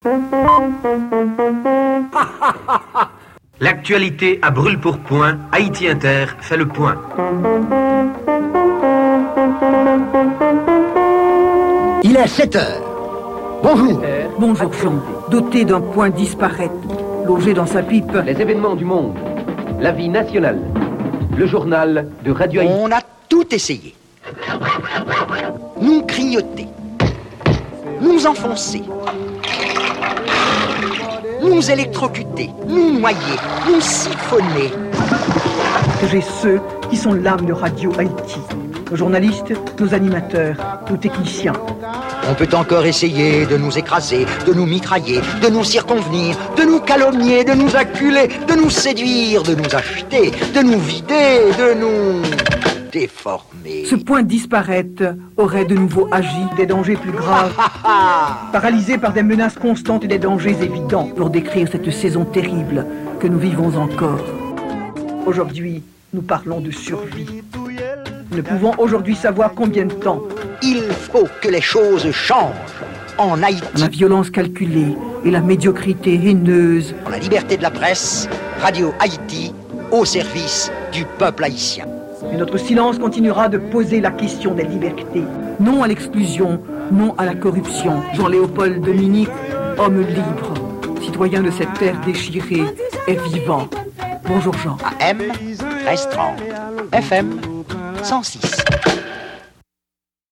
L'actualité à brûle-pourpoint, Haïti Inter fait le point. Il est 7 heures. Bonjour. Bonjour Jean, doté d'un point disparaître, logé dans sa pipe. Les événements du monde, la vie nationale, le journal de Radio Haïti. On a tout essayé. Nous crignoter, nous enfoncer, nous électrocuter, nous noyer, nous siphonner. J'ai ceux qui sont l'âme de Radio Haïti. Nos journalistes, nos animateurs, nos techniciens. On peut encore essayer de nous écraser, de nous mitrailler, de nous circonvenir, de nous calomnier, de nous acculer, de nous séduire, de nous acheter, de nous vider, de nous déformer. Ce point disparaître aurait de nouveau agi des dangers plus graves, paralysé par des menaces constantes et des dangers évidents pour décrire cette saison terrible que nous vivons encore. Aujourd'hui, nous parlons de survie. Nous ne pouvons aujourd'hui savoir combien de temps. Il faut que les choses changent en Haïti. La violence calculée et la médiocrité haineuse. Pour la liberté de la presse, Radio Haïti, au service du peuple haïtien. Et notre silence continuera de poser la question des libertés. Non à l'exclusion, non à la corruption. Jean-Léopold Dominique, homme libre, citoyen de cette terre déchirée, est vivant. Bonjour Jean. AM 1330, FM 106.